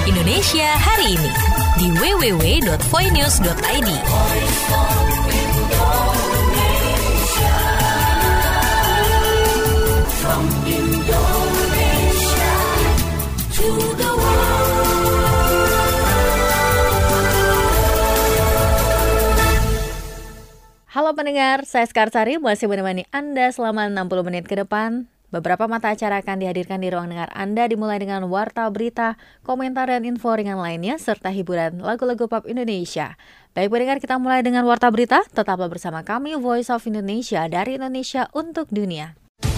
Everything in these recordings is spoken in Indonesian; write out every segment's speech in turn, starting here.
Indonesia hari ini di www.voinews.id. From Indonesia to the world. Halo pendengar, saya Skarsari masih menemani Anda selama 60 menit ke depan. Beberapa mata acara akan dihadirkan di ruang dengar Anda dimulai dengan warta berita, komentar dan info ringan lainnya serta hiburan lagu-lagu pop Indonesia. Baik pendengar, kita mulai dengan warta berita. Tetaplah bersama kami Voice of Indonesia dari Indonesia untuk dunia.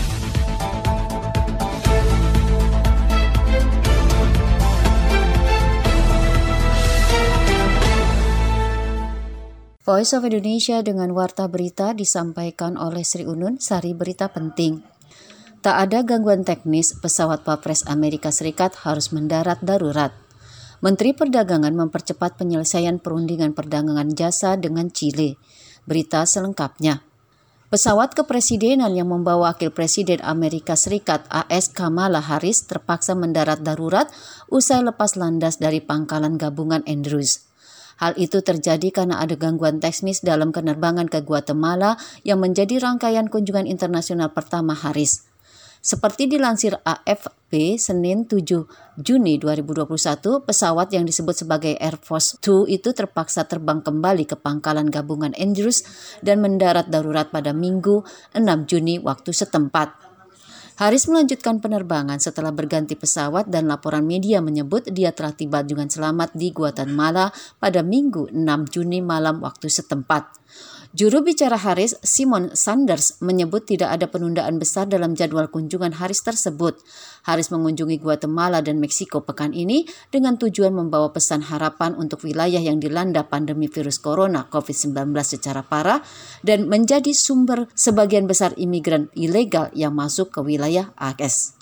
Voice of Indonesia dengan warta berita disampaikan oleh Sri Unun, Sari Berita Penting. Tak ada gangguan teknis, pesawat Wapres Amerika Serikat harus mendarat darurat. Menteri Perdagangan mempercepat penyelesaian perundingan perdagangan jasa dengan Chile. Berita selengkapnya. Pesawat kepresidenan yang membawa Wakil Presiden Amerika Serikat AS Kamala Harris terpaksa mendarat darurat usai lepas landas dari pangkalan gabungan Andrews. Hal itu terjadi karena ada gangguan teknis dalam penerbangan ke Guatemala yang menjadi rangkaian kunjungan internasional pertama Harris. Seperti dilansir AFP, Senin 7 Juni 2021, pesawat yang disebut sebagai Air Force 2 itu terpaksa terbang kembali ke pangkalan gabungan Andrews dan mendarat darurat pada Minggu 6 Juni waktu setempat. Harris melanjutkan penerbangan setelah berganti pesawat dan laporan media menyebut dia telah tiba dengan selamat di Guatemala pada Minggu 6 Juni malam waktu setempat. Juru bicara Harris, Simon Sanders, menyebut tidak ada penundaan besar dalam jadwal kunjungan Harris tersebut. Harris mengunjungi Guatemala dan Meksiko pekan ini dengan tujuan membawa pesan harapan untuk wilayah yang dilanda pandemi virus corona COVID-19 secara parah dan menjadi sumber sebagian besar imigran ilegal yang masuk ke wilayah AS.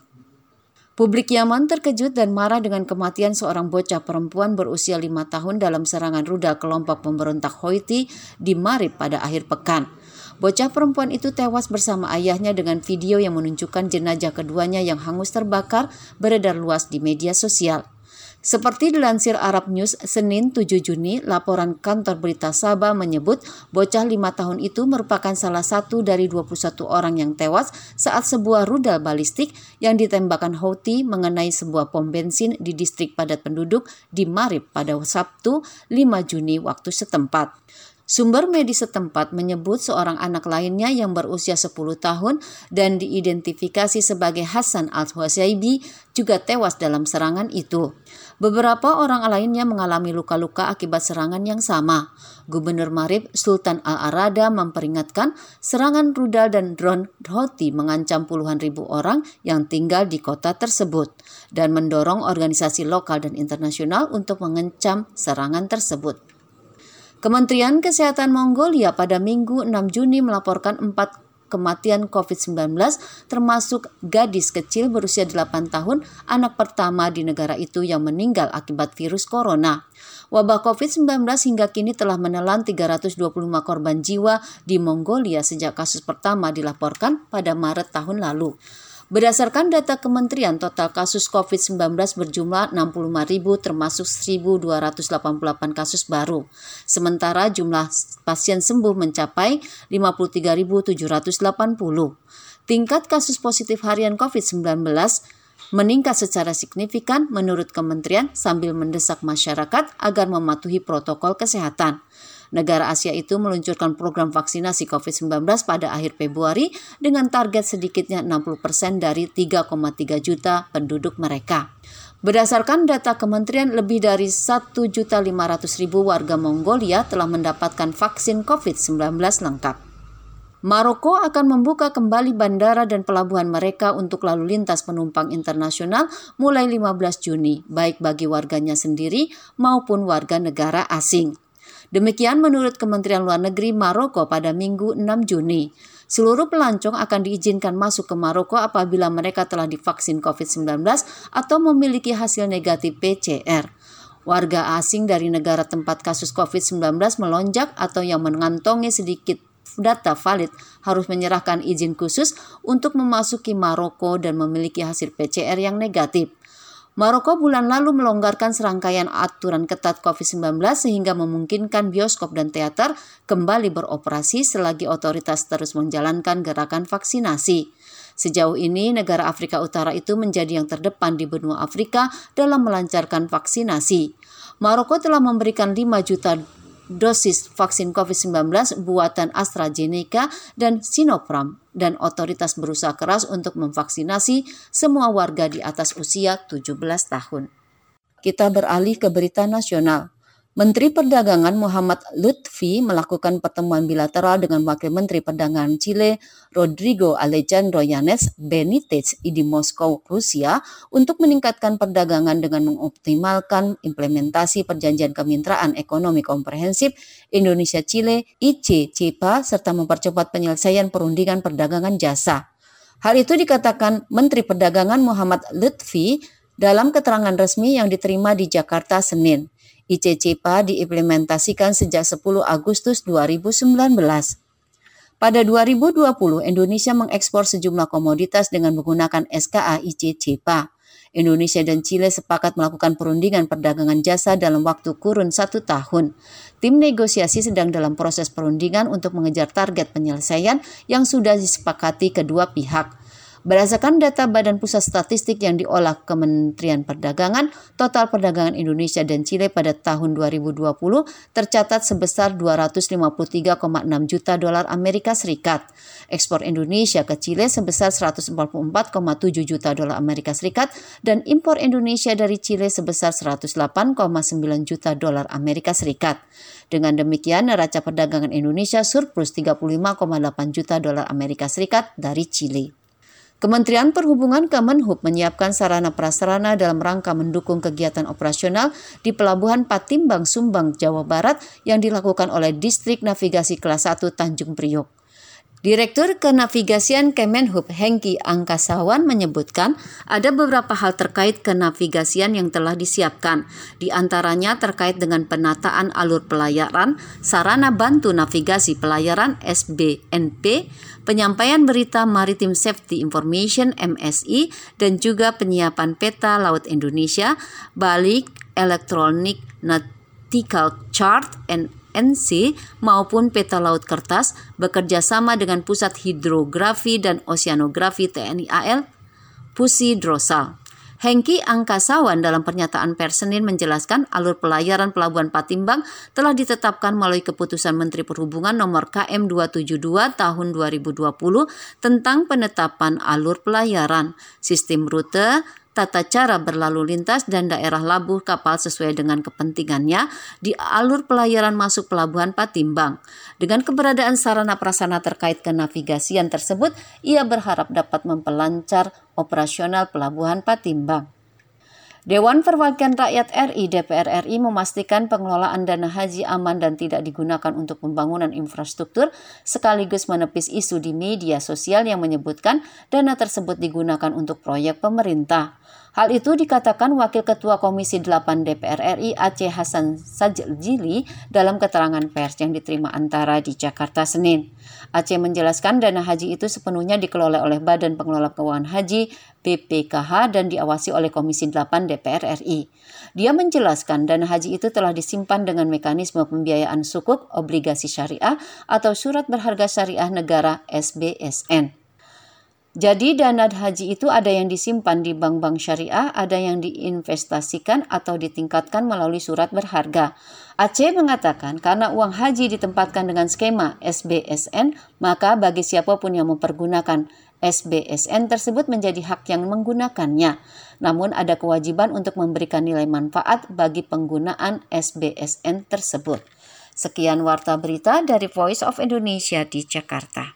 Publik Yaman terkejut dan marah dengan kematian seorang bocah perempuan berusia 5 tahun dalam serangan rudal kelompok pemberontak Houthi di Marib pada akhir pekan. Bocah perempuan itu tewas bersama ayahnya dengan video yang menunjukkan jenazah keduanya yang hangus terbakar beredar luas di media sosial. Seperti dilansir Arab News Senin 7 Juni, laporan kantor berita Sabah menyebut bocah 5 tahun itu merupakan salah satu dari 21 orang yang tewas saat sebuah rudal balistik yang ditembakkan Houthi mengenai sebuah pom bensin di distrik padat penduduk di Marib pada Sabtu 5 Juni waktu setempat. Sumber medis setempat menyebut seorang anak lainnya yang berusia 10 tahun dan diidentifikasi sebagai Hasan Al-Husaybi juga tewas dalam serangan itu. Beberapa orang lainnya mengalami luka-luka akibat serangan yang sama. Gubernur Marib Sultan Al-Arada memperingatkan serangan rudal dan drone Houthi mengancam puluhan ribu orang yang tinggal di kota tersebut dan mendorong organisasi lokal dan internasional untuk mengancam serangan tersebut. Kementerian Kesehatan Mongolia pada Minggu 6 Juni melaporkan 4 kematian COVID-19 termasuk gadis kecil berusia 8 tahun, anak pertama di negara itu yang meninggal akibat virus corona. Wabah COVID-19 hingga kini telah menelan 325 korban jiwa di Mongolia sejak kasus pertama dilaporkan pada Maret tahun lalu. Berdasarkan data kementerian, total kasus COVID-19 berjumlah 65.000 termasuk 1.288 kasus baru. Sementara jumlah pasien sembuh mencapai 53.780. Tingkat kasus positif harian COVID-19 meningkat secara signifikan menurut kementerian sambil mendesak masyarakat agar mematuhi protokol kesehatan. Negara Asia itu meluncurkan program vaksinasi COVID-19 pada akhir Februari dengan target sedikitnya 60% dari 3,3 juta penduduk mereka. Berdasarkan data kementerian, lebih dari 1.500.000 warga Mongolia telah mendapatkan vaksin COVID-19 lengkap. Maroko akan membuka kembali bandara dan pelabuhan mereka untuk lalu lintas penumpang internasional mulai 15 Juni, baik bagi warganya sendiri maupun warga negara asing. Demikian menurut Kementerian Luar Negeri Maroko pada Minggu 6 Juni. Seluruh pelancong akan diizinkan masuk ke Maroko apabila mereka telah divaksin COVID-19 atau memiliki hasil negatif PCR. Warga asing dari negara tempat kasus COVID-19 melonjak atau yang mengantongi sedikit data valid harus menyerahkan izin khusus untuk memasuki Maroko dan memiliki hasil PCR yang negatif. Maroko bulan lalu melonggarkan serangkaian aturan ketat COVID-19 sehingga memungkinkan bioskop dan teater kembali beroperasi selagi otoritas terus menjalankan gerakan vaksinasi. Sejauh ini, negara Afrika Utara itu menjadi yang terdepan di benua Afrika dalam melancarkan vaksinasi. Maroko telah memberikan 5 juta dosis vaksin COVID-19 buatan AstraZeneca dan Sinopharm, dan otoritas berusaha keras untuk memvaksinasi semua warga di atas usia 17 tahun. Kita beralih ke berita nasional. Menteri Perdagangan Muhammad Lutfi melakukan pertemuan bilateral dengan Wakil Menteri Perdagangan Chile, Rodrigo Alejandro Yanez Benitez di Moskow, Rusia, untuk meningkatkan perdagangan dengan mengoptimalkan implementasi Perjanjian Kemitraan Ekonomi Komprehensif Indonesia-Chile (ICCPA) serta mempercepat penyelesaian perundingan perdagangan jasa. Hal itu dikatakan Menteri Perdagangan Muhammad Lutfi dalam keterangan resmi yang diterima di Jakarta Senin. ICCPA diimplementasikan sejak 10 Agustus 2019. Pada 2020, Indonesia mengekspor sejumlah komoditas dengan menggunakan SKA ICCPA. Indonesia dan Chile sepakat melakukan perundingan perdagangan jasa dalam waktu kurun 1 tahun. Tim negosiasi sedang dalam proses perundingan untuk mengejar target penyelesaian yang sudah disepakati kedua pihak. Berdasarkan data Badan Pusat Statistik yang diolah Kementerian Perdagangan, total perdagangan Indonesia dan Chile pada tahun 2020 tercatat sebesar 253,6 juta dolar Amerika Serikat. Ekspor Indonesia ke Chile sebesar 144,7 juta dolar Amerika Serikat dan impor Indonesia dari Chile sebesar 108,9 juta dolar Amerika Serikat. Dengan demikian, neraca perdagangan Indonesia surplus 35,8 juta dolar Amerika Serikat dari Chile. Kementerian Perhubungan Kemenhub menyiapkan sarana prasarana dalam rangka mendukung kegiatan operasional di Pelabuhan Patimbang, Sumbang, Jawa Barat yang dilakukan oleh Distrik Navigasi Kelas 1 Tanjung Priok. Direktur Kenavigasian Kemenhub Hengki Angkasawan menyebutkan ada beberapa hal terkait kenavigasian yang telah disiapkan, di antaranya terkait dengan penataan alur pelayaran, sarana bantu navigasi pelayaran SBNP, penyampaian berita Maritime Safety Information MSI, dan juga penyiapan peta Laut Indonesia, balik elektronik nautical chart NC maupun peta laut kertas bekerja sama dengan Pusat Hidrografi dan Oseanografi TNI AL, Pusi Drosal. Hengki Angkasawan dalam pernyataan pers Senin menjelaskan alur pelayaran Pelabuhan Patimbang telah ditetapkan melalui keputusan Menteri Perhubungan nomor KM 272 tahun 2020 tentang penetapan alur pelayaran, sistem rute, tata cara berlalu lintas dan daerah labuh kapal sesuai dengan kepentingannya di alur pelayaran masuk Pelabuhan Patimbang. Dengan keberadaan sarana prasarana terkait kenavigasian tersebut, ia berharap dapat memperlancar operasional Pelabuhan Patimbang. Dewan Perwakilan Rakyat RI (DPR RI) memastikan pengelolaan dana haji aman dan tidak digunakan untuk pembangunan infrastruktur, sekaligus menepis isu di media sosial yang menyebutkan dana tersebut digunakan untuk proyek pemerintah. Hal itu dikatakan Wakil Ketua Komisi 8 DPR RI Aceh Hasan Sajjili dalam keterangan pers yang diterima Antara di Jakarta Senin. Aceh menjelaskan dana haji itu sepenuhnya dikelola oleh Badan Pengelola Keuangan Haji BPKH dan diawasi oleh Komisi 8 DPR RI. Dia menjelaskan dana haji itu telah disimpan dengan mekanisme pembiayaan sukuk, obligasi syariah atau surat berharga syariah negara SBSN. Jadi dana haji itu ada yang disimpan di bank-bank syariah, ada yang diinvestasikan atau ditingkatkan melalui surat berharga. Aceh mengatakan karena uang haji ditempatkan dengan skema SBSN, maka bagi siapapun yang mempergunakan SBSN tersebut menjadi hak yang menggunakannya. Namun ada kewajiban untuk memberikan nilai manfaat bagi penggunaan SBSN tersebut. Sekian warta berita dari Voice of Indonesia di Jakarta.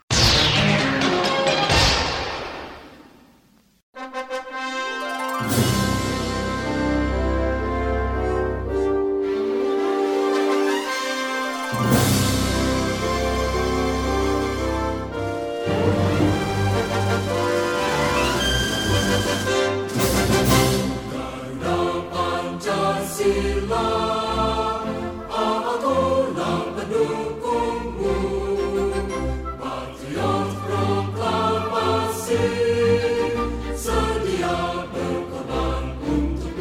Sedia berkorban untuk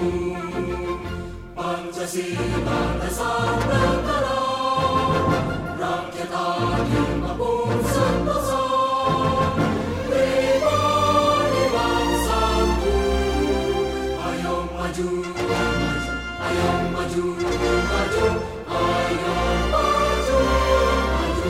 Pancasila dasar negara, rakyat adil makmur sentosa, pribadi bangsaku. Ayo maju, maju, ayo maju, maju, ayo maju, maju.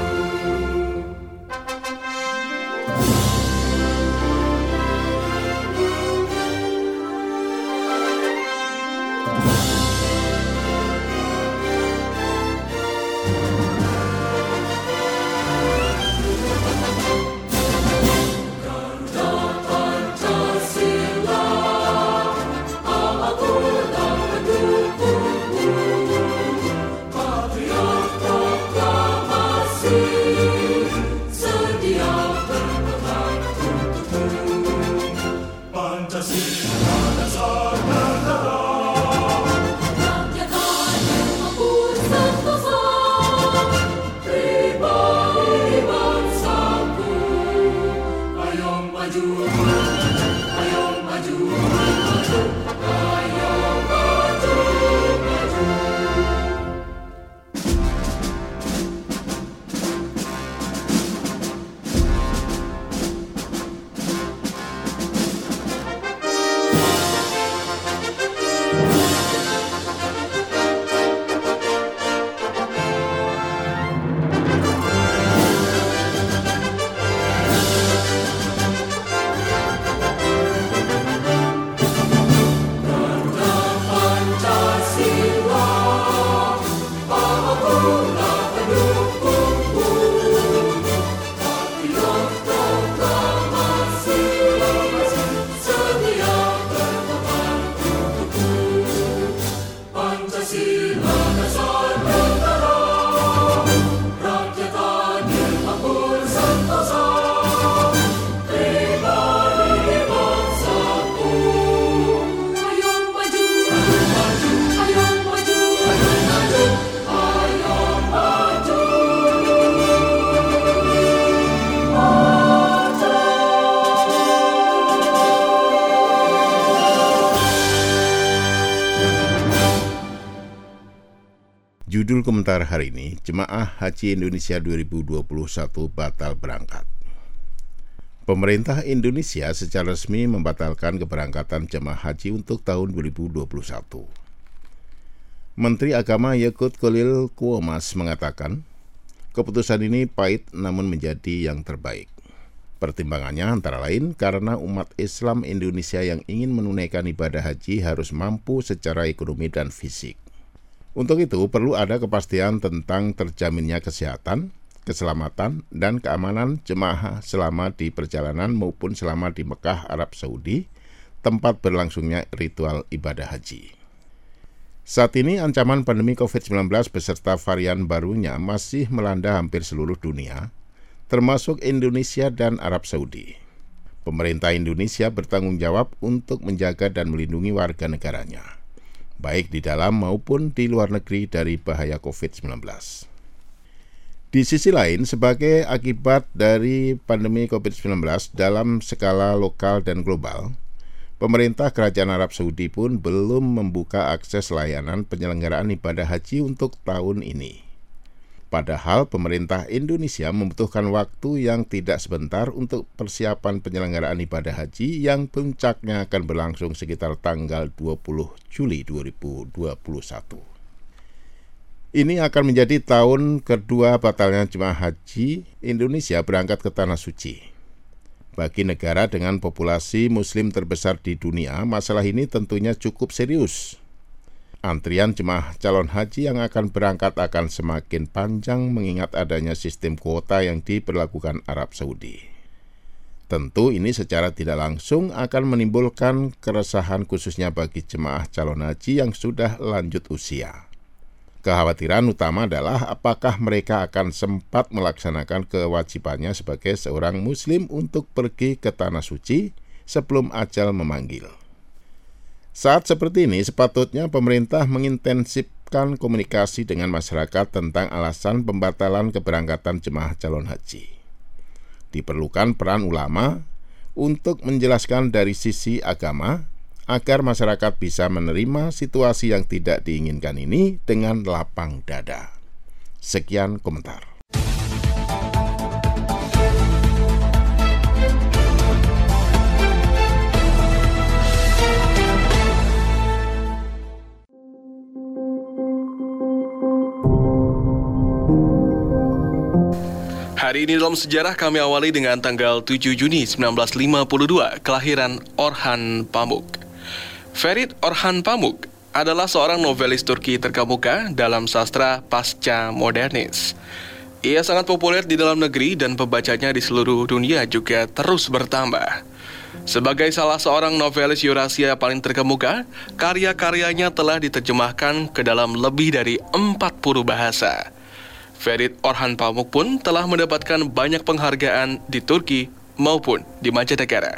Judul komentar hari ini, Jemaah Haji Indonesia 2021 batal berangkat. Pemerintah Indonesia secara resmi membatalkan keberangkatan jemaah haji untuk tahun 2021. Menteri Agama Yakut Khalil Quomas mengatakan, keputusan ini pahit namun menjadi yang terbaik. Pertimbangannya antara lain karena umat Islam Indonesia yang ingin menunaikan ibadah haji harus mampu secara ekonomi dan fisik. Untuk itu, perlu ada kepastian tentang terjaminnya kesehatan, keselamatan, dan keamanan jemaah selama di perjalanan maupun selama di Mekah, Arab Saudi, tempat berlangsungnya ritual ibadah haji. Saat ini, ancaman pandemi COVID-19 beserta varian barunya masih melanda hampir seluruh dunia, termasuk Indonesia dan Arab Saudi. Pemerintah Indonesia bertanggung jawab untuk menjaga dan melindungi warga negaranya, baik di dalam maupun di luar negeri dari bahaya COVID-19. Di sisi lain, sebagai akibat dari pandemi COVID-19 dalam skala lokal dan global, pemerintah Kerajaan Arab Saudi pun belum membuka akses layanan penyelenggaraan ibadah haji untuk tahun ini. Padahal pemerintah Indonesia membutuhkan waktu yang tidak sebentar untuk persiapan penyelenggaraan ibadah haji yang puncaknya akan berlangsung sekitar tanggal 20 Juli 2021. Ini akan menjadi tahun kedua batalnya jemaah haji Indonesia berangkat ke Tanah Suci. Bagi negara dengan populasi Muslim terbesar di dunia, masalah ini tentunya cukup serius. Antrian jemaah calon haji yang akan berangkat akan semakin panjang mengingat adanya sistem kuota yang diberlakukan Arab Saudi. Tentu ini secara tidak langsung akan menimbulkan keresahan khususnya bagi jemaah calon haji yang sudah lanjut usia. Kekhawatiran utama adalah apakah mereka akan sempat melaksanakan kewajibannya sebagai seorang Muslim untuk pergi ke Tanah Suci sebelum ajal memanggil. Saat seperti ini, sepatutnya pemerintah mengintensifkan komunikasi dengan masyarakat tentang alasan pembatalan keberangkatan jemaah calon haji. Diperlukan peran ulama untuk menjelaskan dari sisi agama agar masyarakat bisa menerima situasi yang tidak diinginkan ini dengan lapang dada. Sekian komentar. Hari ini dalam sejarah kami awali dengan tanggal 7 Juni 1952, kelahiran Orhan Pamuk. Ferit Orhan Pamuk adalah seorang novelis Turki terkemuka dalam sastra pasca modernis. Ia sangat populer di dalam negeri dan pembacanya di seluruh dunia juga terus bertambah. Sebagai salah seorang novelis Eurasia paling terkemuka, karya-karyanya telah diterjemahkan ke dalam lebih dari 40 bahasa. Ferit Orhan Pamuk pun telah mendapatkan banyak penghargaan di Turki maupun di mancanegara.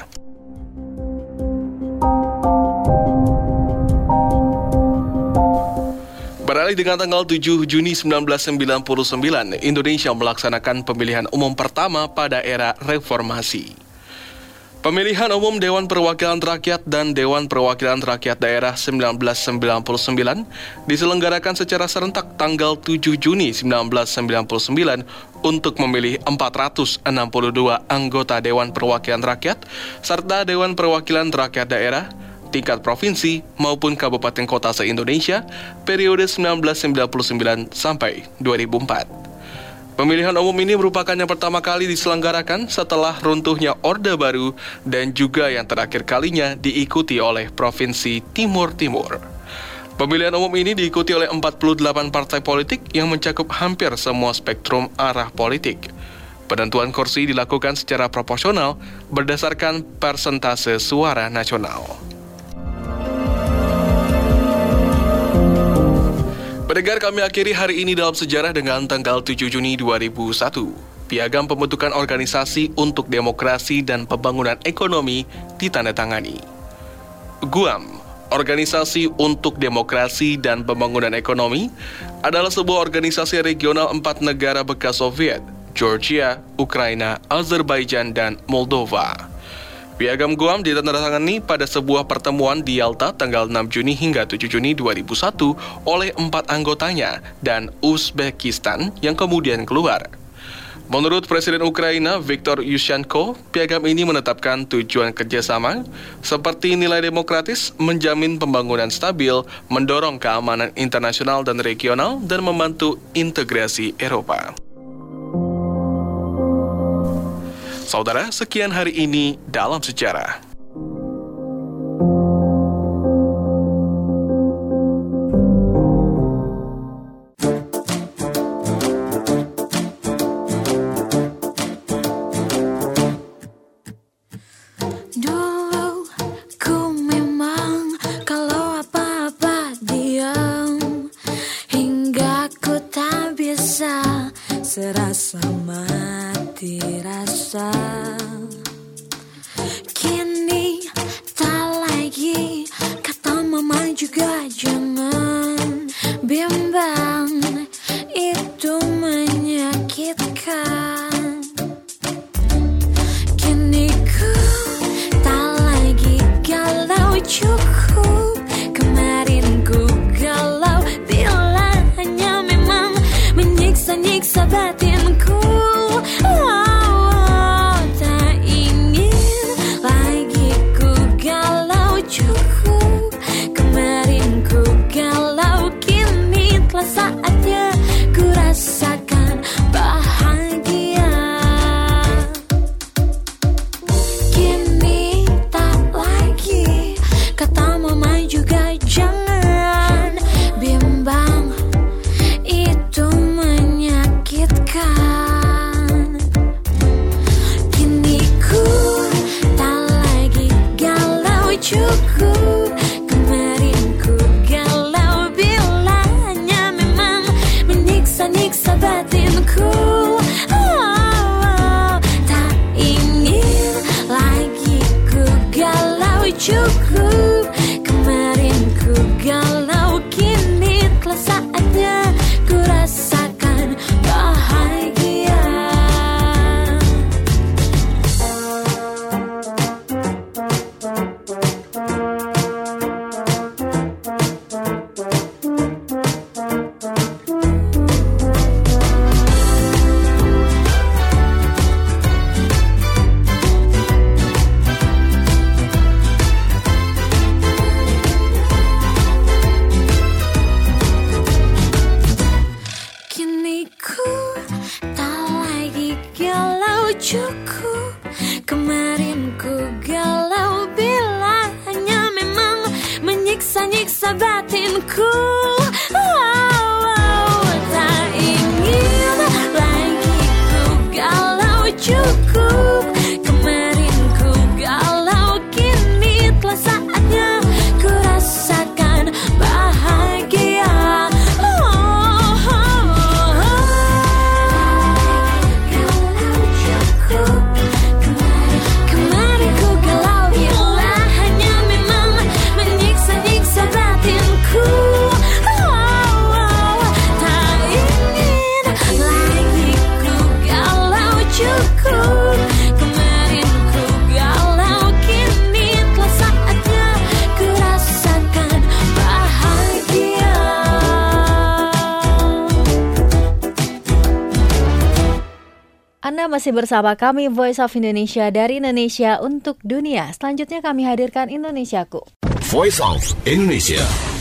Beralih dengan tanggal 7 Juni 1999, Indonesia melaksanakan pemilihan umum pertama pada era reformasi. Pemilihan umum Dewan Perwakilan Rakyat dan Dewan Perwakilan Rakyat Daerah 1999 diselenggarakan secara serentak tanggal 7 Juni 1999 untuk memilih 462 anggota Dewan Perwakilan Rakyat serta Dewan Perwakilan Rakyat Daerah tingkat provinsi maupun kabupaten kota se-Indonesia periode 1999 sampai 2004. Pemilihan umum ini merupakan yang pertama kali diselenggarakan setelah runtuhnya Orde Baru dan juga yang terakhir kalinya diikuti oleh Provinsi Timur Timur. Pemilihan umum ini diikuti oleh 48 partai politik yang mencakup hampir semua spektrum arah politik. Penentuan kursi dilakukan secara proporsional berdasarkan persentase suara nasional. Pendengar, kami akhiri hari ini dalam sejarah dengan tanggal 7 Juni 2001. Piagam Pembentukan Organisasi untuk Demokrasi dan Pembangunan Ekonomi ditandatangani. GUAM, Organisasi untuk Demokrasi dan Pembangunan Ekonomi, adalah sebuah organisasi regional 4 negara bekas Soviet, Georgia, Ukraina, Azerbaijan, dan Moldova. Piagam GUAM ditandatangani pada sebuah pertemuan di Yalta tanggal 6 Juni hingga 7 Juni 2001 oleh 4 anggotanya dan Uzbekistan yang kemudian keluar. Menurut Presiden Ukraina Viktor Yushchenko, piagam ini menetapkan tujuan kerjasama seperti nilai demokratis, menjamin pembangunan stabil, mendorong keamanan internasional dan regional, dan membantu integrasi Eropa. Saudara, sekian hari ini dalam sejarah. Dulu ku memang kalau apa-apa diam, hingga ku tak bisa serasa mati rasa. Kini tak lagi, kata mama juga jangan bimbang, itu menyakitkan. Kini ku tak lagi galau, cukup kemarin ku galau, bila hanya memang menyiksa-nyiksa batinku. Tak ingin lagi ku galau, cukup kemarin ku galau, kini telah saatnya ku rasakan bahagia. Kini tak lagi, kata mama juga jangan bimbang, itu menyakitkan. Kini ku tak lagi galau, cukup kemarin ku galau, bila hanya memang menyiksa-nyiksa batinku. Tak ingin lagi ku galau, cukup kemarin ku galau, kini telah saatnya ku rasakan bahagia. batinku. Tak ingin lagi ku galau, cukup. Kemarin ku galau, kini telah saatnya ku rasakan bahagia. Kemarin ku galau, bila hanya memang menyiksa-nyiksa batinku. Tak ingin lagi ku galau, cukup. Kemarin ku galau, kini telah saatnya ku rasakan bahagia. Anda masih bersama kami Voice of Indonesia dari Indonesia untuk dunia. Selanjutnya kami hadirkan Indonesiaku. Voice of Indonesia.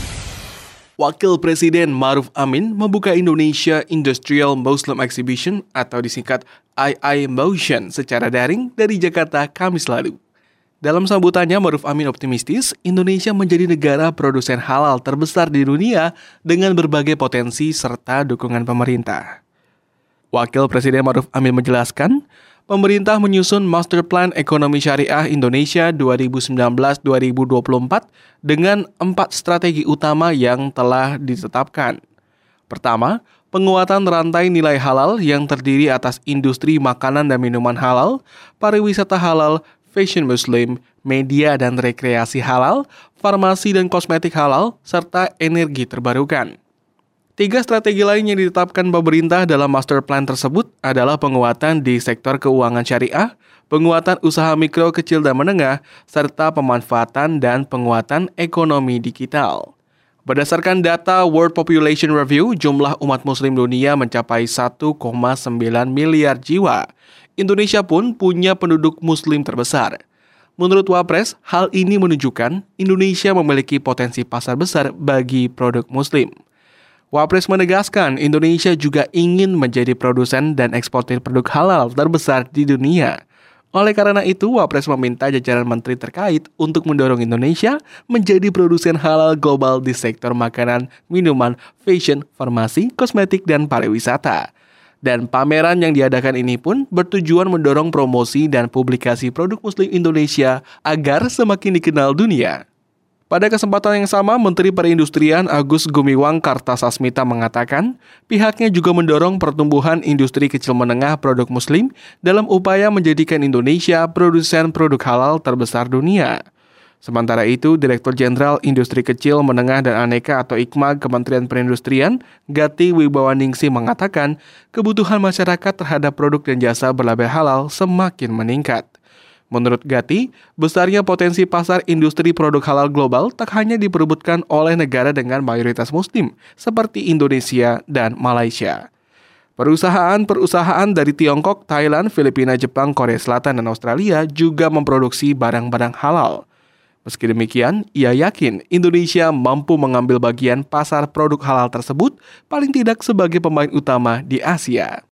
Wakil Presiden Maruf Amin membuka Indonesia Industrial Muslim Exhibition atau disingkat II Motion secara daring dari Jakarta Kamis lalu. Dalam sambutannya, Maruf Amin optimistis Indonesia menjadi negara produsen halal terbesar di dunia dengan berbagai potensi serta dukungan pemerintah. Wakil Presiden Maruf Amin menjelaskan, pemerintah menyusun Master Plan Ekonomi Syariah Indonesia 2019-2024 dengan 4 strategi utama yang telah ditetapkan. Pertama, penguatan rantai nilai halal yang terdiri atas industri makanan dan minuman halal, pariwisata halal, fashion muslim, media dan rekreasi halal, farmasi dan kosmetik halal, serta energi terbarukan. 3 strategi lain yang ditetapkan pemerintah dalam master plan tersebut adalah penguatan di sektor keuangan syariah, penguatan usaha mikro, kecil, dan menengah, serta pemanfaatan dan penguatan ekonomi digital. Berdasarkan data World Population Review, jumlah umat muslim dunia mencapai 1,9 miliar jiwa. Indonesia pun punya penduduk muslim terbesar. Menurut Wapres, hal ini menunjukkan Indonesia memiliki potensi pasar besar bagi produk muslim. Wapres menegaskan Indonesia juga ingin menjadi produsen dan eksportir produk halal terbesar di dunia. Oleh karena itu, Wapres meminta jajaran menteri terkait untuk mendorong Indonesia menjadi produsen halal global di sektor makanan, minuman, fashion, farmasi, kosmetik, dan pariwisata. Dan pameran yang diadakan ini pun bertujuan mendorong promosi dan publikasi produk muslim Indonesia agar semakin dikenal dunia. Pada kesempatan yang sama, Menteri Perindustrian Agus Gumiwang Kartasasmita mengatakan pihaknya juga mendorong pertumbuhan industri kecil menengah produk muslim dalam upaya menjadikan Indonesia produsen produk halal terbesar dunia. Sementara itu, Direktur Jenderal Industri Kecil, Menengah dan Aneka atau IKMA Kementerian Perindustrian, Gati Wibawaningsih mengatakan kebutuhan masyarakat terhadap produk dan jasa berlabel halal semakin meningkat. Menurut Gati, besarnya potensi pasar industri produk halal global tak hanya diperebutkan oleh negara dengan mayoritas muslim seperti Indonesia dan Malaysia. Perusahaan-perusahaan dari Tiongkok, Thailand, Filipina, Jepang, Korea Selatan, dan Australia juga memproduksi barang-barang halal. Meski demikian, ia yakin Indonesia mampu mengambil bagian pasar produk halal tersebut paling tidak sebagai pemain utama di Asia.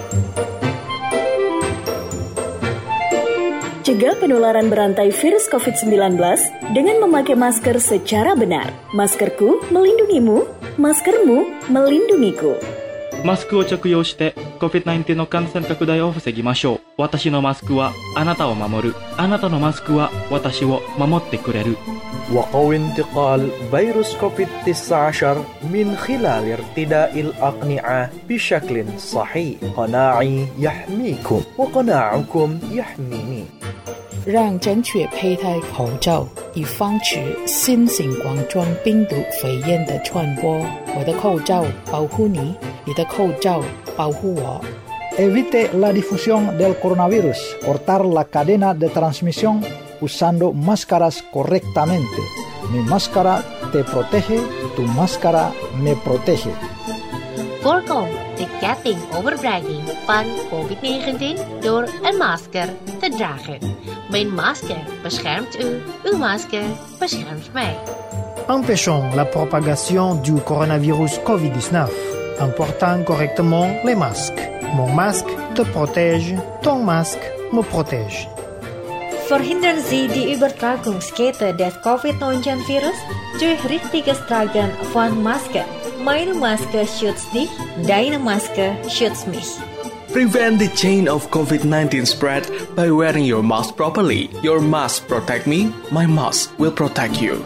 Cegah penularan berantai virus COVID-19 dengan memakai masker secara benar. Maskerku melindungimu, maskermu melindungiku. マスクを着用して COVID-19 の感染拡大を防ぎましょう。私のマスクはあなたを守る。あなたのマスクは私を守ってくれる。 وقوي انتقال فيروس كوفيد-19 من خلال ارتداء الأقنعة بشكل صحيح. قناعي يحميكم وقناعكم يحميني. 让正确佩戴口罩，以防止新型冠状病毒肺炎的传播。我的口罩保护你，你的口罩保护我。 Evite la difusión del coronavirus, cortar la cadena de transmisión usando máscaras correctamente. Mi máscara te protege, tu máscara me protege. Voorkom de ketting-overbreiding van COVID-19 door een masker te dragen. Mijn masker beschermt u, uw masker beschermt mij. Empêchons la propagation du coronavirus COVID-19 en portant correctement les masques. Mon masque te protège, ton masque me protège. Verhindern Sie die Übertragungskette des Covid-19-Virus durch richtiges Tragen von Maske. Meine Maske schützt dich, deine Maske schützt mich. Prevent the chain of COVID-19 spread by wearing your mask properly. Your mask protect me, my mask will protect you.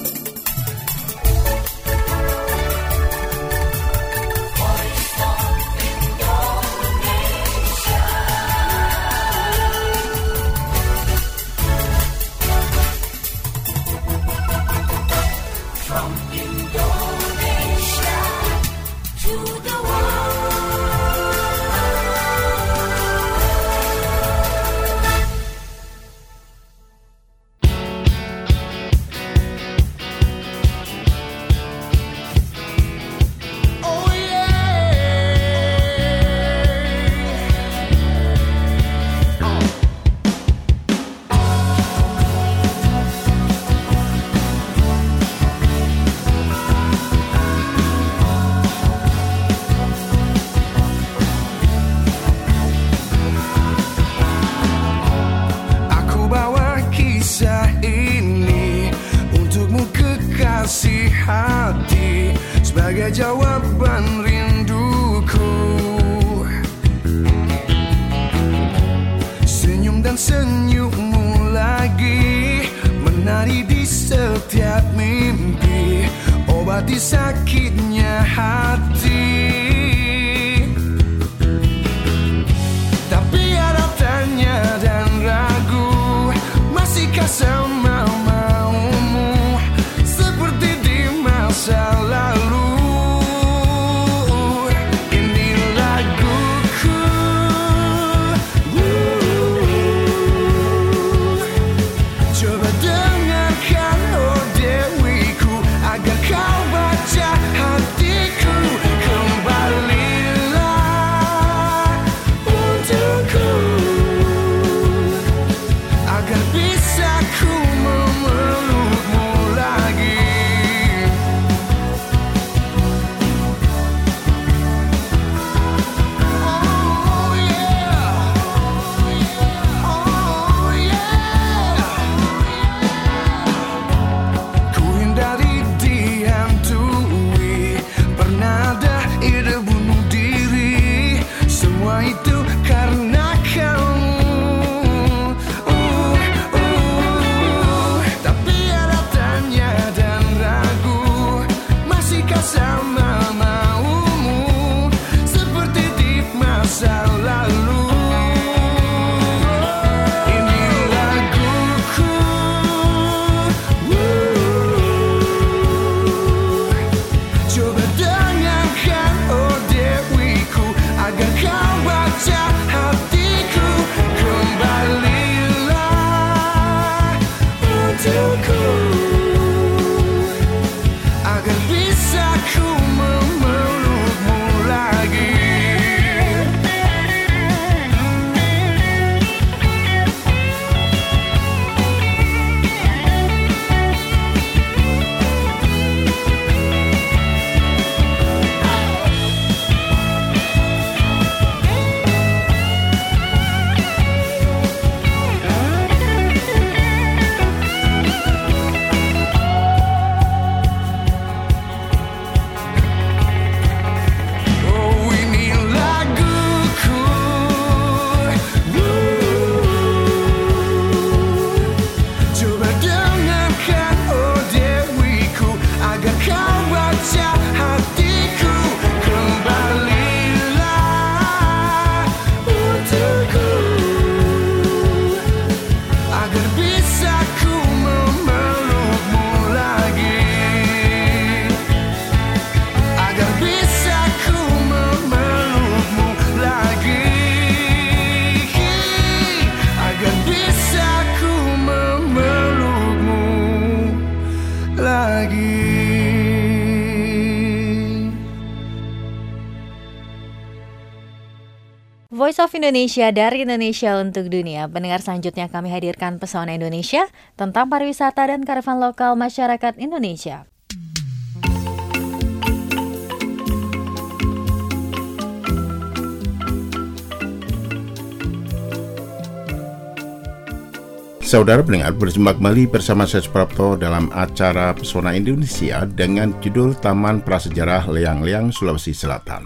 Hati sebagai jawaban rinduku. Senyum dan senyummu lagi menari di setiap mimpi, obati sakitnya hati. Tapi ada tanya dan ragu, masihkah sama maumu seperti di masa lalu? Ini laguku, coba dengarkan oh dewiku, agar kau baca hatiku. Kembalilah untukku, agar bisa ku memelukmu lagi. Ku hindari dihantui, pernah ada ide bunuh diri, semua itu karena kamu. Tapi ada tanya dan ragu, masihkah sama maumu seperti di masa lalu? Ini laguku, coba dengarkan oh dewiku, agar kau baca hatiku. Kembalilah untukku, agar bisa ku memelukmu lagi. Oh, ini laguku, coba dengarkan oh dewiku, agar kau baca hatiku. Kembalilah untukku, agar bisa ku memelukmu lagi, agar bisa ku memelukmu lagi, agar bisa ku memelukmu lagi. Voice of Indonesia dari Indonesia untuk dunia. Pendengar, selanjutnya kami hadirkan Pesona Indonesia tentang pariwisata dan kearifan lokal masyarakat Indonesia. Saudara pendengar, berjumpa kembali bersama saya Suprapto dalam acara Pesona Indonesia dengan judul Taman Prasejarah Leang-Leang, Sulawesi Selatan.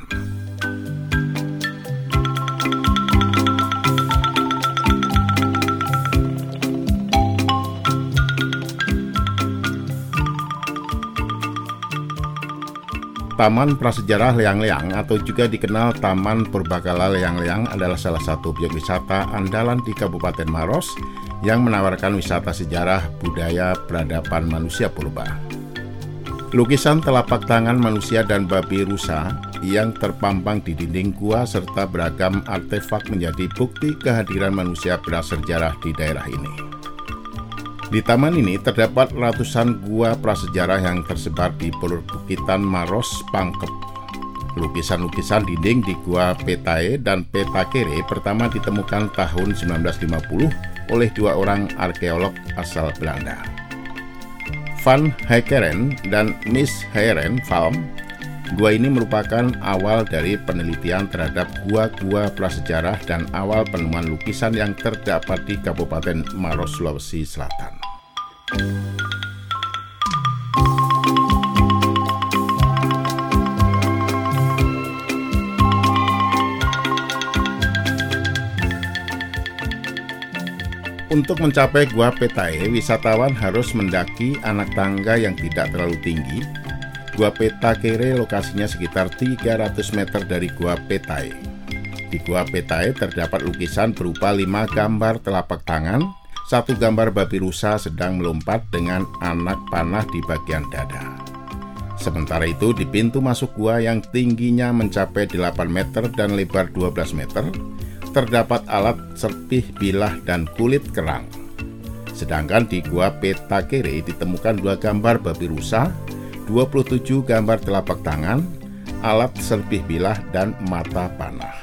Taman Prasejarah Leang-Leang atau juga dikenal Taman Purbakala Leang-Leang adalah salah satu objek wisata andalan di Kabupaten Maros yang menawarkan wisata sejarah, budaya, peradaban manusia purba. Lukisan telapak tangan manusia dan babi rusa yang terpampang di dinding gua serta beragam artefak menjadi bukti kehadiran manusia prasejarah di daerah ini. Di taman ini terdapat ratusan gua prasejarah yang tersebar di perbukitan Maros Pangkep. Lukisan-lukisan dinding di Gua Petae dan Petakere pertama ditemukan tahun 1950 oleh dua orang arkeolog asal Belanda, Van Heijeren dan Miss Heren Valm. Gua ini merupakan awal dari penelitian terhadap gua-gua prasejarah dan awal penemuan lukisan yang terdapat di Kabupaten Maros, Sulawesi Selatan. Untuk mencapai Gua Petae, wisatawan harus mendaki anak tangga yang tidak terlalu tinggi. Gua Petakere lokasinya sekitar 300 meter dari Gua Petae. Di Gua Petae terdapat lukisan berupa 5 gambar telapak tangan, 1 gambar babi rusa sedang melompat dengan anak panah di bagian dada. Sementara itu di pintu masuk gua yang tingginya mencapai 8 meter dan lebar 12 meter, terdapat alat serpih bilah dan kulit kerang. Sedangkan di Gua Petakere ditemukan 2 gambar babi rusa, 27 gambar telapak tangan, alat serpih bilah, dan mata panah.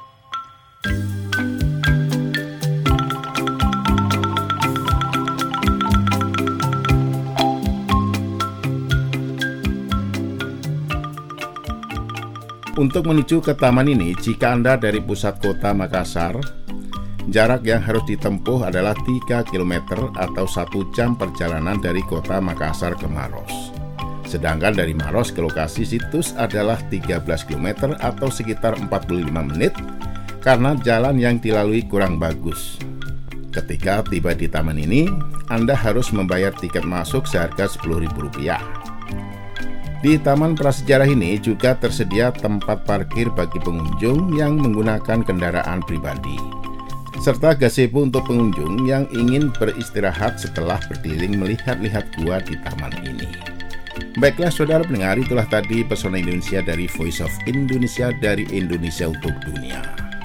Untuk menuju ke taman ini, jika Anda dari pusat kota Makassar, jarak yang harus ditempuh adalah 3 km atau 1 jam perjalanan dari kota Makassar ke Maros. Sedangkan dari Maros ke lokasi situs adalah 13 km atau sekitar 45 menit karena jalan yang dilalui kurang bagus. Ketika tiba di taman ini, Anda harus membayar tiket masuk seharga Rp10.000. Di Taman Prasejarah ini juga tersedia tempat parkir bagi pengunjung yang menggunakan kendaraan pribadi, serta gazebo untuk pengunjung yang ingin beristirahat setelah berkeliling melihat-lihat gua di taman ini. Baiklah saudara pendengar, itulah tadi Pesona Indonesia dari Voice of Indonesia, dari Indonesia untuk dunia.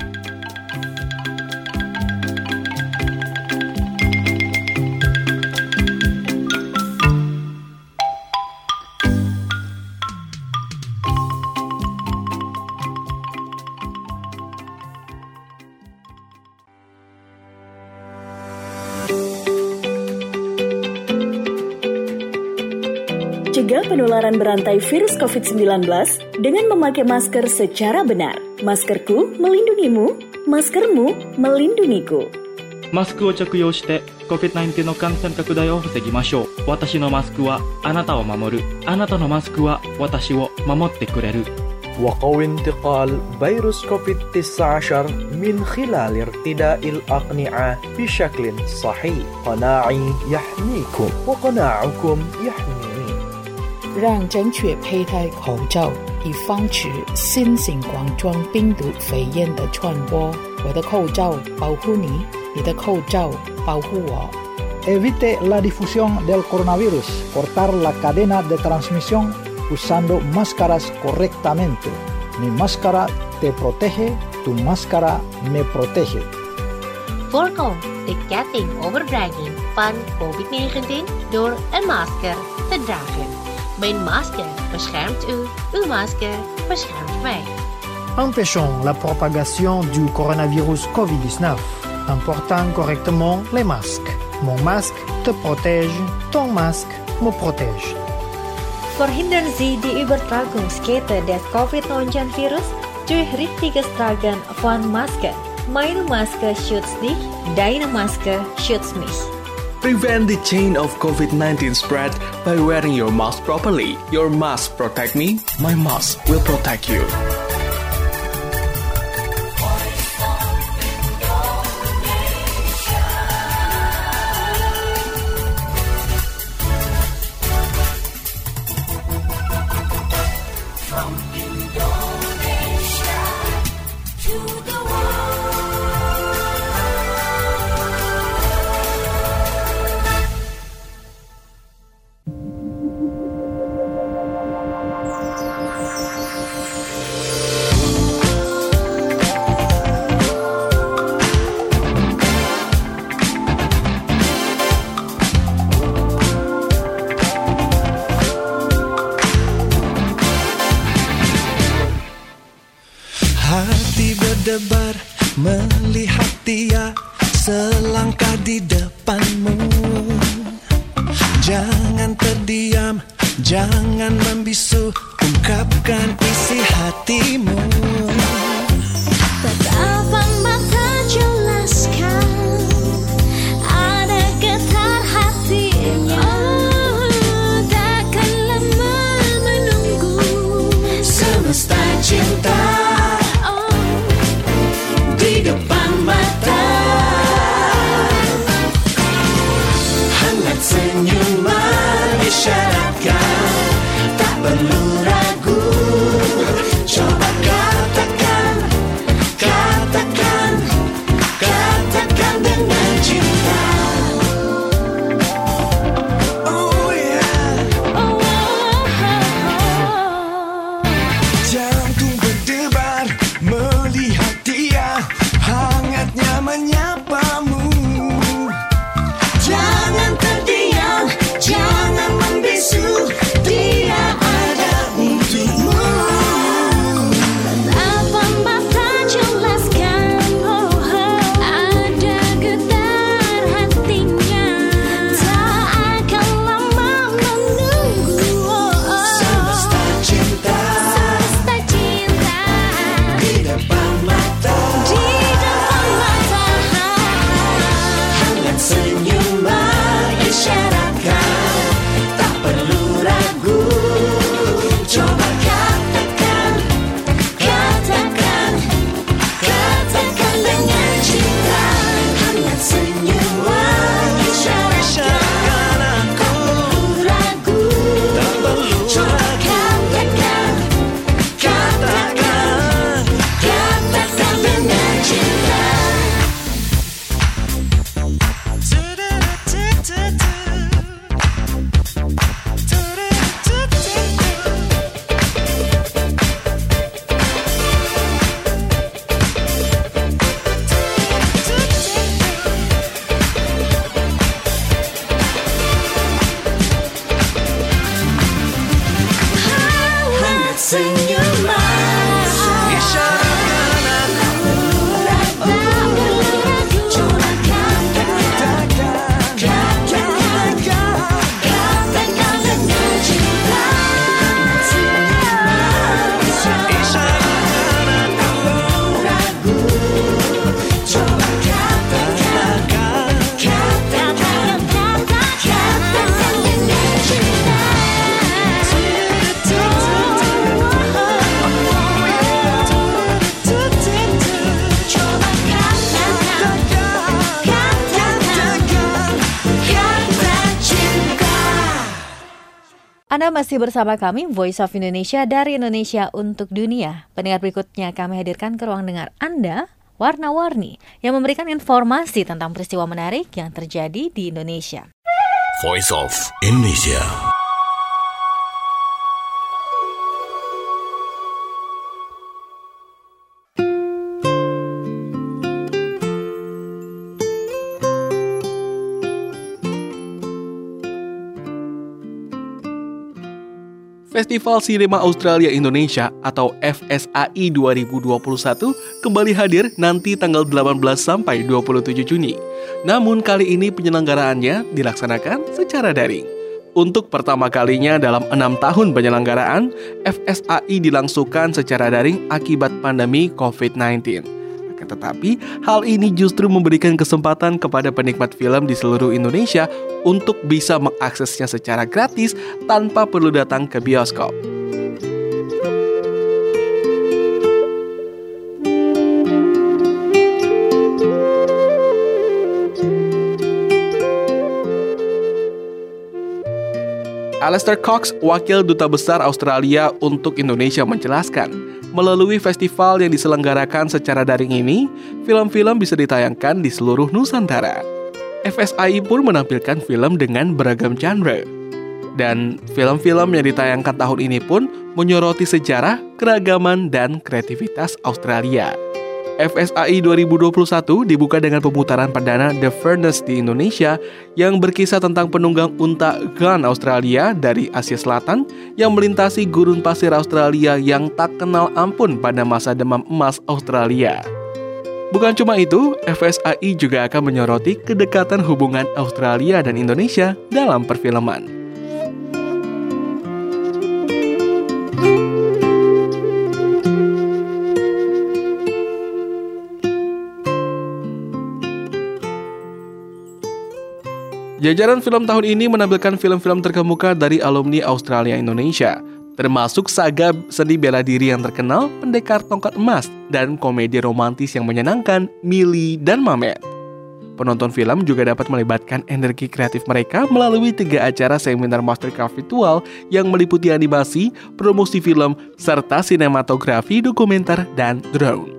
Cegah penularan berantai virus COVID-19 dengan memakai masker secara benar. Maskerku melindungimu, maskermu melindungiku. マスクを着用して COVID-19 の感染拡大を防ぎましょう。私のマスクはあなたを守る。あなたのマスクは私を守ってくれる。 وقوي انتقال فيروس كوفيد-19 من خلال ارتداء الأقنعة بشكل صحيح. قناعي يحميكم وقناعكم يحميني. 让正确佩戴口罩，以防止新型冠状病毒肺炎的传播。我的口罩保护你，你的口罩保护我。 Evite la difusión del coronavirus. Cortar la cadena de transmisión usando máscaras correctamente. Mi máscara te protege, tu máscara me protege. Voorkom de kettingoverbrenging van COVID-19 door een masker te dragen. Mijn masker beschermt u, uw masker beschermt mij. Empêchons la propagation du coronavirus COVID-19 en portant correctement les masques. Mon masque te protège, ton masque me protège. Verhindern Sie die Übertragungskette des Covid-19-Virus durch richtiges Tragen von Masken. Meine Maske schützt dich, deine Maske schützt mich. Prevent the chain of COVID-19 spread by wearing your mask properly. Your mask protect me, my mask will protect you. Hati berdebar melihat dia selangkah di depanmu. Jangan terdiam, jangan membisu, ungkapkan isi hatimu. Tatapan mata jelaskan, ada getar hatinya. Takkan lama menunggu. Semesta cinta di depan mata. Hangat senyuman isyaratkan, tak perlu ragu. Coba katakan, katakan, katakan dengan cinta. Oh yeah. Jantung berdebar melihat dia, hangatnya menyapamu. Jangan terdiam, jangan membisu, dia ada untukmu. Tatapan mata jelaskan, ada getar hatinya. Tak akan lama menunggu. Semesta cinta, Semesta cinta di depan mata. di depan mata. Hangat senyuman isyaratkan, tak perlu ragu. Coba katakan, katakan, katakan dengan cinta. Hangat senyuman isyaratkan, tak perlu ragu. Coba katakan, katakan, katakan dengan cinta. Hangat senyuman isyaratkan, aku tak perlu ragu. Coba katakan, katakan, katakan dengan cinta. Hangat senyuman isyaratkan, aku ragu. Coba katakan, katakan, katakan dengan cinta. Coba katakan, katakan, kata cinta. Anda masih bersama kami, Voice of Indonesia dari Indonesia untuk Dunia. Pendengar berikutnya kami hadirkan ke ruang dengar Anda, Warna-Warni, yang memberikan informasi tentang peristiwa menarik yang terjadi di Indonesia. Voice of Indonesia. Festival Sinema Australia Indonesia atau FSAI 2021 kembali hadir nanti tanggal 18 sampai 27 Juni. Namun kali ini penyelenggaraannya dilaksanakan secara daring. Untuk pertama kalinya dalam 6 tahun penyelenggaraan, FSAI dilangsungkan secara daring akibat pandemi COVID-19. Akan tetapi, hal ini justru memberikan kesempatan kepada penikmat film di seluruh Indonesia untuk bisa mengaksesnya secara gratis tanpa perlu datang ke bioskop. Alistair Cox, Wakil Duta Besar Australia untuk Indonesia menjelaskan, melalui festival yang diselenggarakan secara daring ini, film-film bisa ditayangkan di seluruh Nusantara. FSAI pun menampilkan film dengan beragam genre. Dan film-film yang ditayangkan tahun ini pun menyoroti sejarah, keragaman, dan kreativitas Australia. FSAI 2021 dibuka dengan pemutaran perdana The Furnace di Indonesia yang berkisah tentang penunggang unta Gun Australia dari Asia Selatan yang melintasi gurun pasir Australia yang tak kenal ampun pada masa demam emas Australia. Bukan cuma itu, FSAI juga akan menyoroti kedekatan hubungan Australia dan Indonesia dalam perfilman. Jajaran film tahun ini menampilkan film-film terkemuka dari alumni Australia Indonesia, termasuk saga seni bela diri yang terkenal Pendekar Tongkat Emas dan komedi romantis yang menyenangkan Mili dan Mamet. Penonton film juga dapat melibatkan energi kreatif mereka melalui 3 acara seminar masterclass virtual yang meliputi animasi, promosi film, serta sinematografi, dokumenter, dan drone.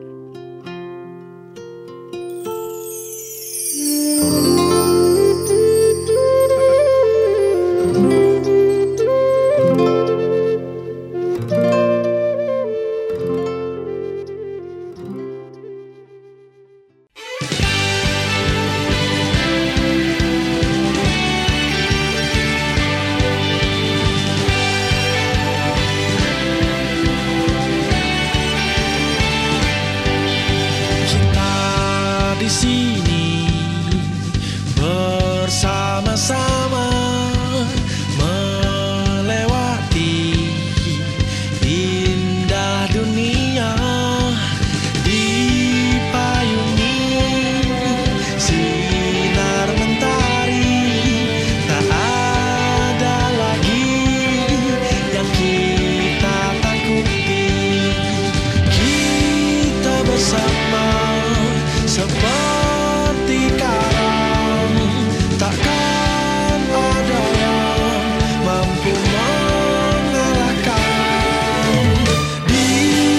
Di sini bersama-sama melewati indah dunia, dipayungi sinar mentari. Tak ada lagi yang kita takuti, kita bersama seperti karang, takkan ada yang mampu mengalahkan. Di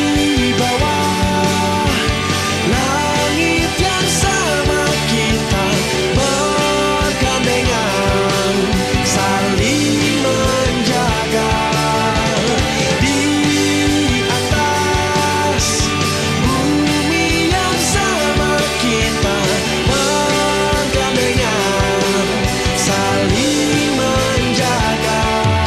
bawah langit yang sama kita bergandengan, saling menjaga. Di atas bumi yang sama kita bergandengan, saling menjaga.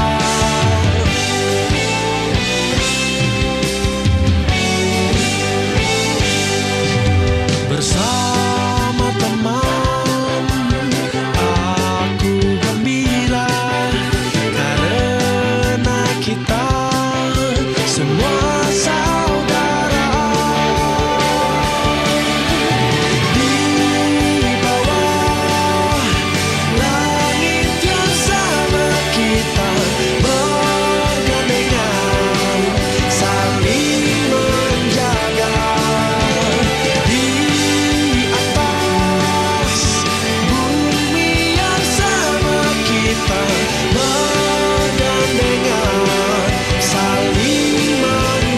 Bersama teman aku gembira karena kita semua saudara. Di bawah langit yang sama kita bergandengan, saling menjaga. Di atas bumi yang sama kita bergandengan, saling menjaga.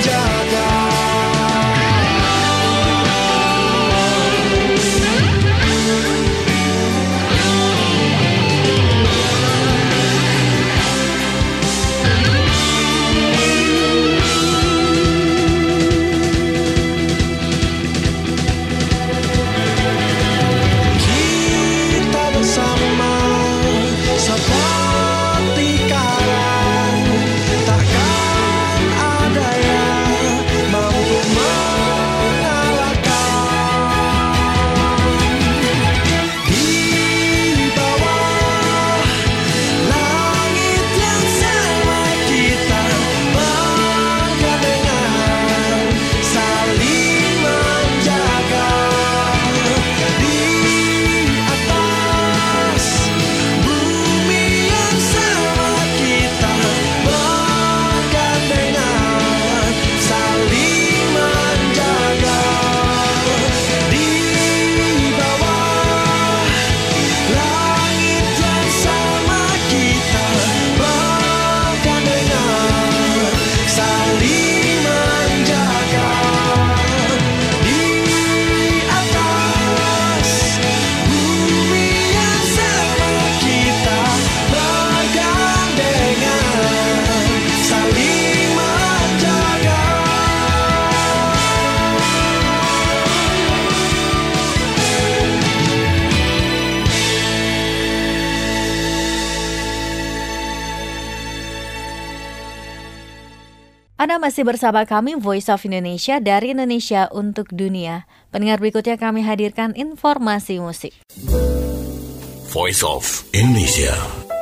Anda masih bersama kami Voice of Indonesia dari Indonesia untuk Dunia. Pendengar, berikutnya kami hadirkan informasi musik. Voice of Indonesia.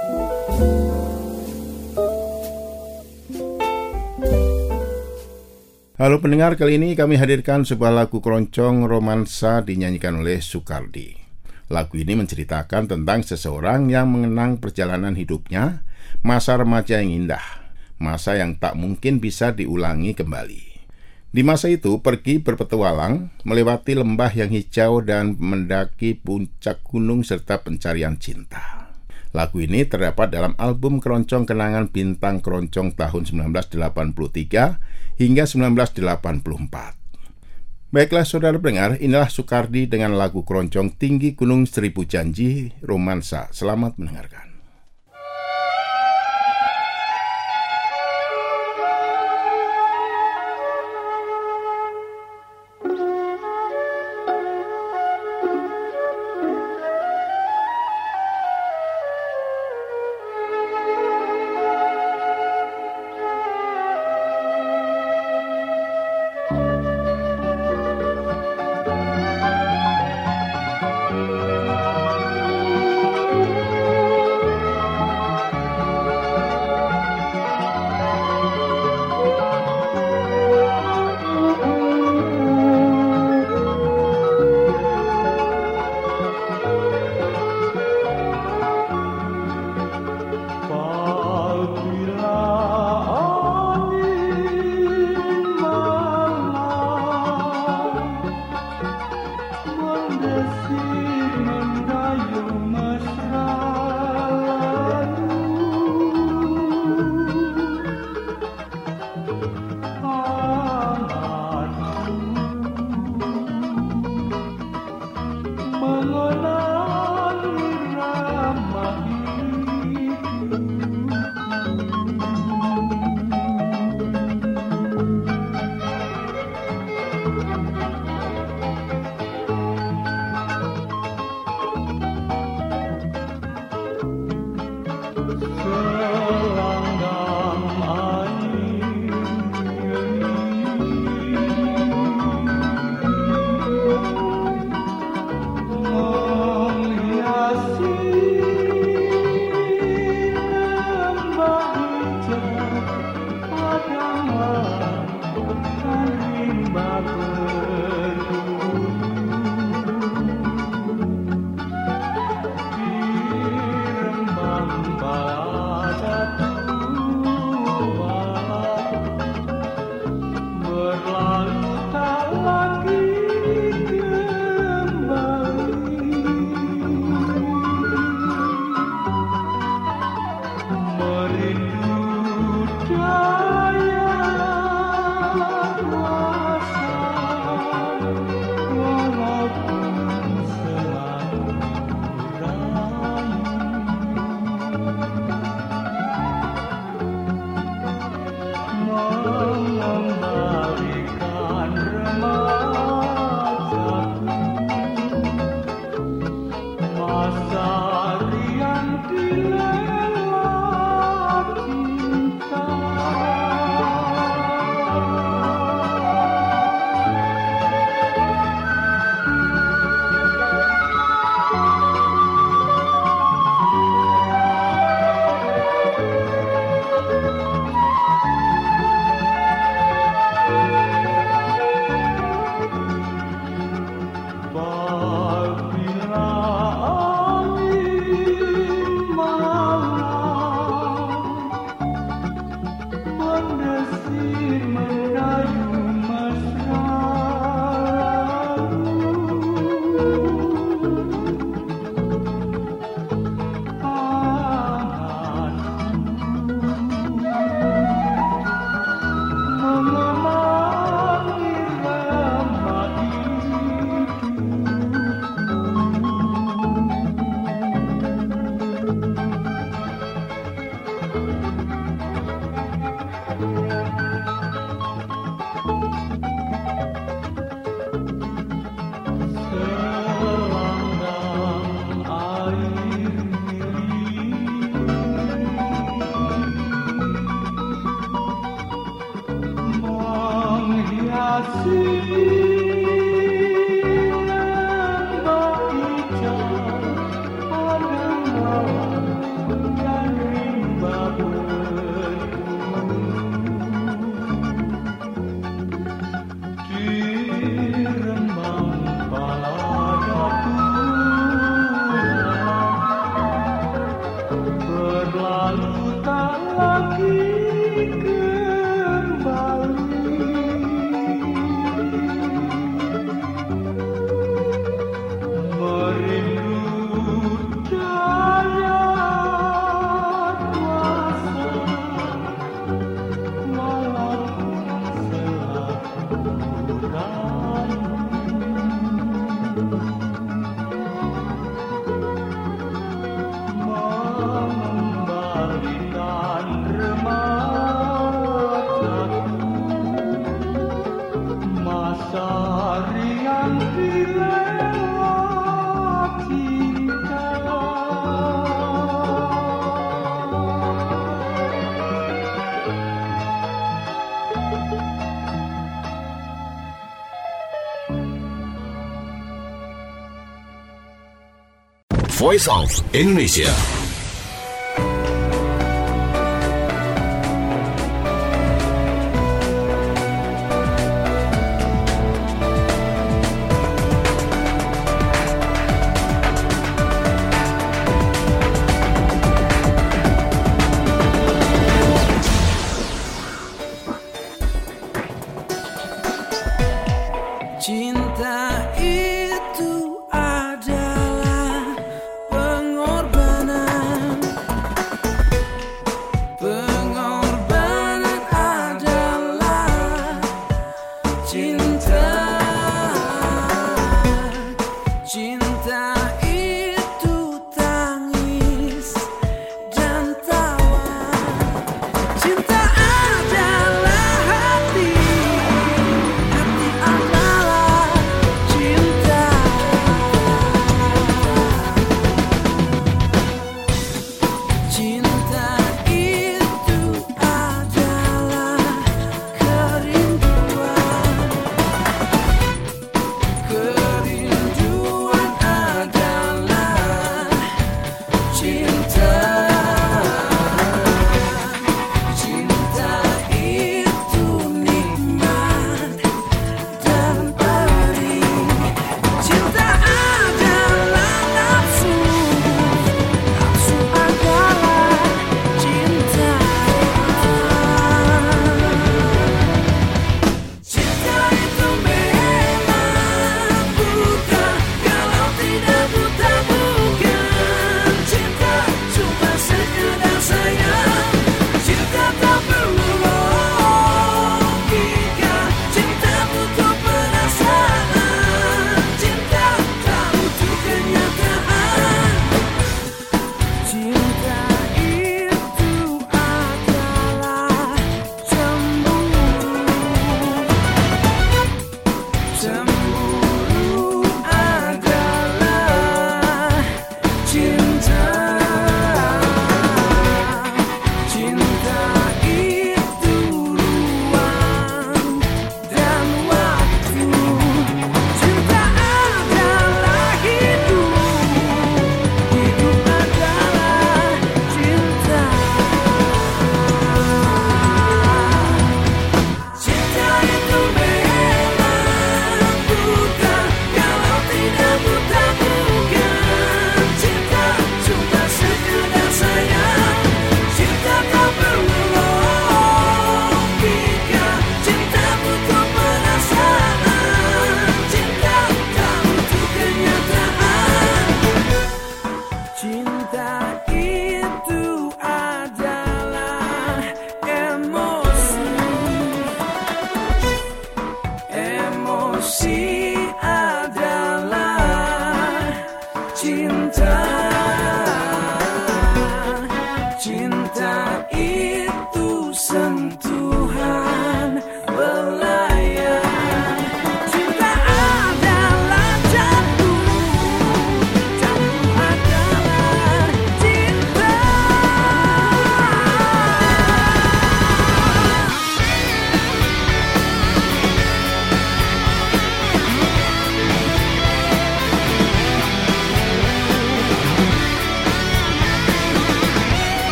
Halo pendengar, kali ini kami hadirkan sebuah lagu keroncong romansa dinyanyikan oleh Soekardi. Lagu ini menceritakan tentang seseorang yang mengenang perjalanan hidupnya, masa remaja yang indah, masa yang tak mungkin bisa diulangi kembali. Di masa itu pergi berpetualang, melewati lembah yang hijau dan mendaki puncak gunung serta pencarian cinta. Lagu ini terdapat dalam album Keroncong Kenangan Bintang Keroncong tahun 1983 hingga 1984. Baiklah saudara pendengar, inilah Soekardi dengan lagu Keroncong Tinggi Gunung Seribu Janji Romansa. Selamat mendengarkan. Voice of Indonesia. Cinta itu adalah pengorbanan. Pengorbanan adalah cinta. Cinta itu tangis dan tawa. Cinta adalah hati. Hati adalah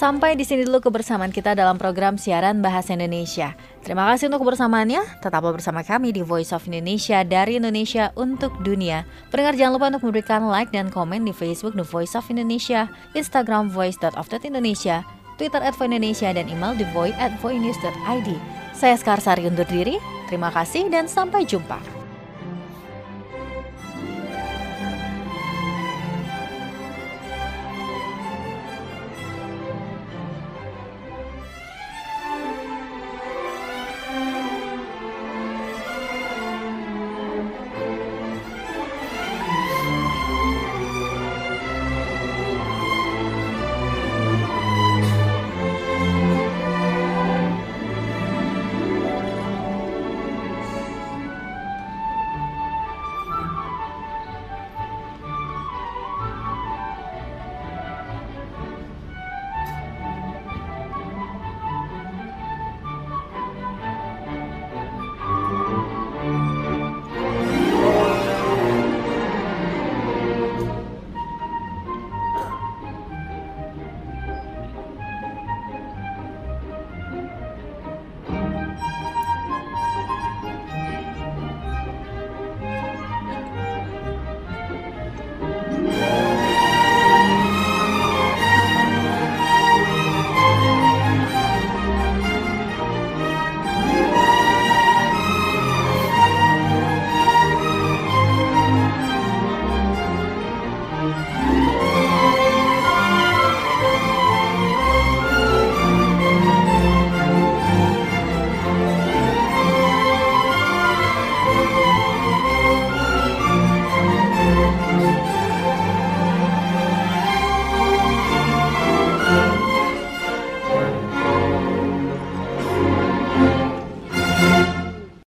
Sampai di sini dulu kebersamaan kita dalam program siaran Bahasa Indonesia. Terima kasih untuk kebersamaannya. Tetaplah bersama kami di Voice of Indonesia, dari Indonesia untuk dunia. Pendengar jangan lupa untuk memberikan like dan komen di Facebook The Voice of Indonesia, Instagram voice.of.indonesia, Twitter @voindonesia, dan email thevoice@voinews.id. Saya Skarsari undur diri. Terima kasih dan sampai jumpa.